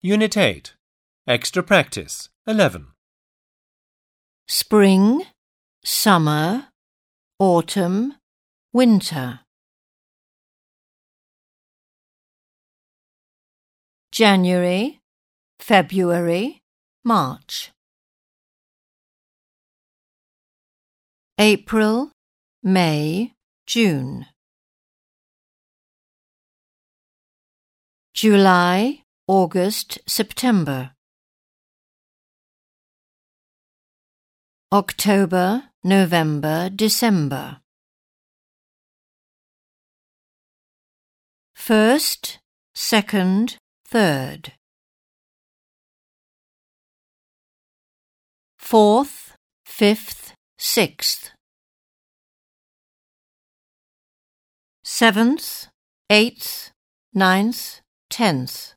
Unit 8. Extra Practice 11. Spring, summer, autumn, winter. January, February, March. April, May, June. July, August, September. October, November, December. First, second, third. Fourth, fifth, sixth. Seventh, eighth, ninth, 10th.